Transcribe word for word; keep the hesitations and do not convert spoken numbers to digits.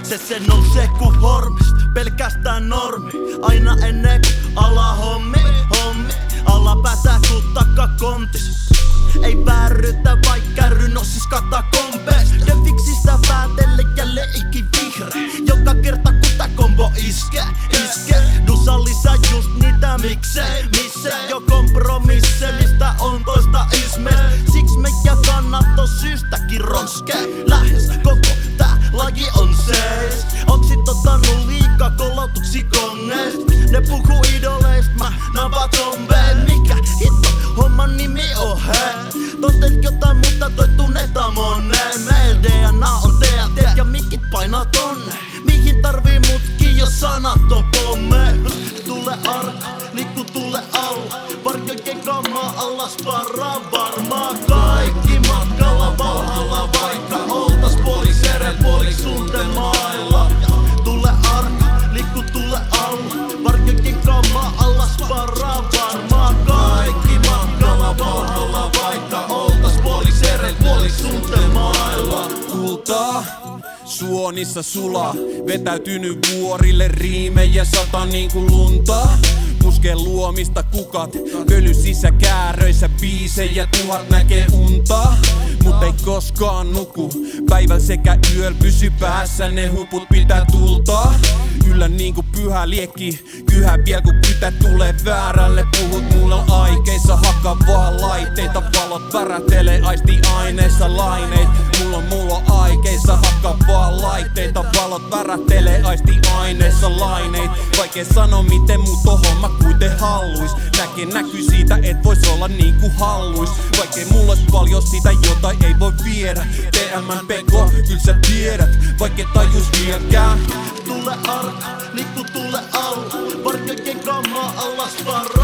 Se se nousee ku hormist, pelkästään normi. Aina ennen ku ala hommi, hommi. Alapäätä ku takakontis. Ei väärrytä vaik kärry nossis katakompees. Defiksistä päätelle jälleen ikivihreä. Joka kerta ku tää kombo iske, iske. Dusa lisää just niitä miksei, missä jo kompromisse. Mistä on toista ismees. Siks meidän kannat on syystäkin ronskee. Lähes koko tää laji on seis. Oksit ottanut liikaa kolautuksi kongeist. Ne puhuu idoleist, mä napa zombeen. Mikä hitto homman nimi on hei. Toteet jotain mutta toi tunnetaan moneen. Meil D N A on T L T ja mikit painaa tonne. Mihin tarvii mutki jos sanat on pomme. Tule arka, liikku tule alla. Varjojen kammaa alas varaa varmaa. Kaikki matkalla valhalla vaikka oltas poliisere poliis suntemailla. Tule arka, liikku tule alla. Varjojen kammaa alas varaa varmaa. Kaikki matkalla valhalla vaikka oltas poliisere poliis suntemailla. Kultaa suonissa sulaa, vetäytynyt vuorille riimejä sata niinku lunta. Puskee luomista kukat, pölysissä kääröissä biisejä tuhat näkee unta. Mut ei koskaan nuku, päivällä sekä yöllä pysy päässä, ne huput pitää tultaa. Yllä niinku pyhä liekki, kyhä viel kun kytä tulee väärälle. Puhut mulla on aikeissa, hakka vaan laitteita. Valot värähtelee aistiaineissa laineit. Mulla on mulla on aikeissa, hakka vaan laitteita. Valot värähtelee aistiaineissa laineit. Vaikea sano miten mut on homma kuiten halluis. Näkee näky siitä et vois olla niinku halluis. Vaikei mulla ois paljon sitä jota ei voi viedä. T M Peko, kyl sä tiedät, vaikei tajus vieläkään. Tule arka, liikku tule alla. Varjojen kammaa alas varaa.